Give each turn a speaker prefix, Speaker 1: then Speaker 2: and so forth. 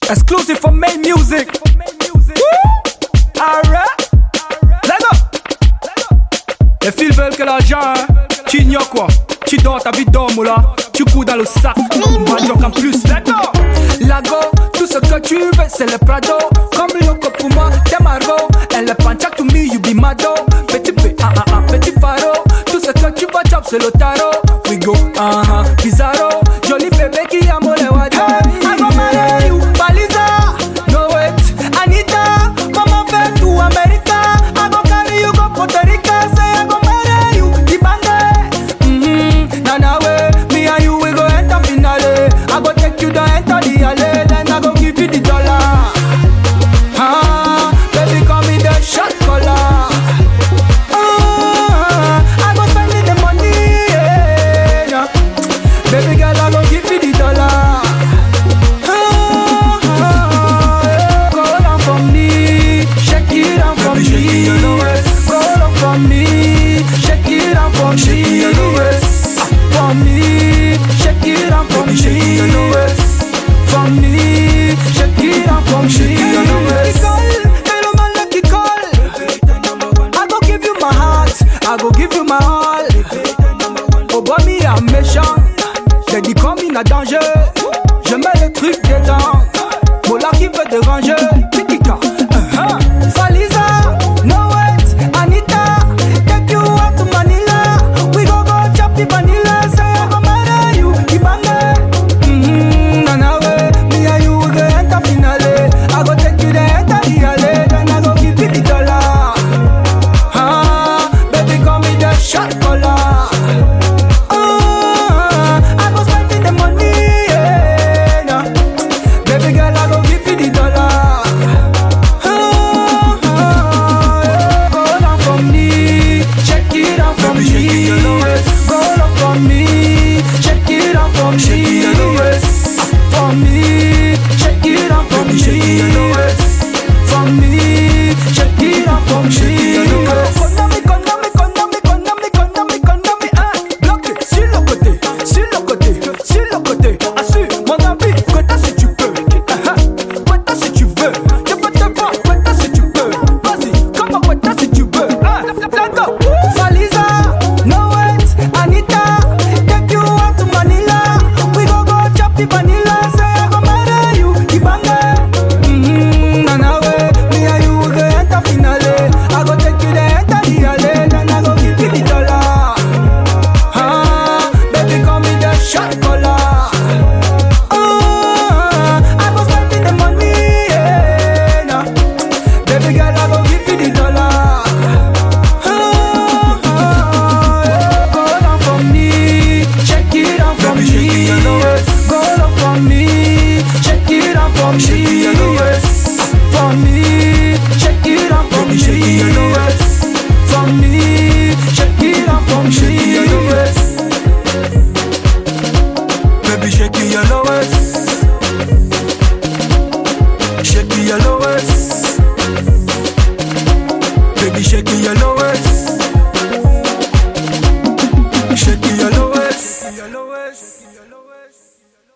Speaker 1: Exclusive for main music. Alright, let's go. Les filles veulent que l'argent, hein. Tu ignores quoi? Tu dors ta vie d'homme là. Tu couds dans le sac. Major en plus, let's go. Lago, tout ce que tu veux c'est le Prado. Comme Loco pour moi, t'es Margot. Elle est panchak to me, you be Mado. Petit P, petit faro. Tout ce que tu vas chop c'est le tarot. We go, Pizarro. Joli bébé qui a molé wadi. I go marry you, Baliza. No wait, Anita. Maman fait tout America. I go carry you go Puerto Rica. Say I go marry you, Dibande. Nana way, me and you we go enter finale. I go take you down enter the alley. Then I go give you the dollar. Baby call me the shot caller. I go spend the money, yeah. Baby girl, I go give you the dollar. Go down for me, shake it down for me. Go down for me, shake it down for me. For me, shake it down for me. For me, shake it down for me. I go give you my heart, I go give you my all. Oh boy, me I'm méchant. J'ai dit comme il a danger. Je mets le truc dedans. Mola qui veut déranger. Pitika, Faliza, no wait, Anita. Take you out to Manila. We go chop the vanilla. Say I go marry you, Ibane. Nana way, me and you we go enter finale. I go take you there, enter the alley. Then I go give you the dollar. Baby call me the shot caller. I go spend the money, yeah. Baby girl, I go give you the dollar. Go down for me, check it out for me. Go down for me, check it out for me. For me, check it out for me. For me, check it out for me. Bloqué sur le côté, sur le côté, sur le côté. Assure mon avis, quota si tu peux. Quota si tu veux. Je peux te voir, quota si tu peux. Vas-y, comment quota si tu veux. Let's go. Faliza, no wait, Anita. Take you out to Manila. We go chop the vanilla. Say I go marry you, Ibane. Nana way, me and you we go enter finale. I go take you there, enter the alley. Then I go give you the dollar. Baby call me the shot caller. I go spend the money, yeah. Baby girl, I go give you the dollar. Go down for me, check it out for me. Go down for me, check it out for me. For me, check it out for me. For me, check it out for me. Baby, shake your lowest. Shake your lowest.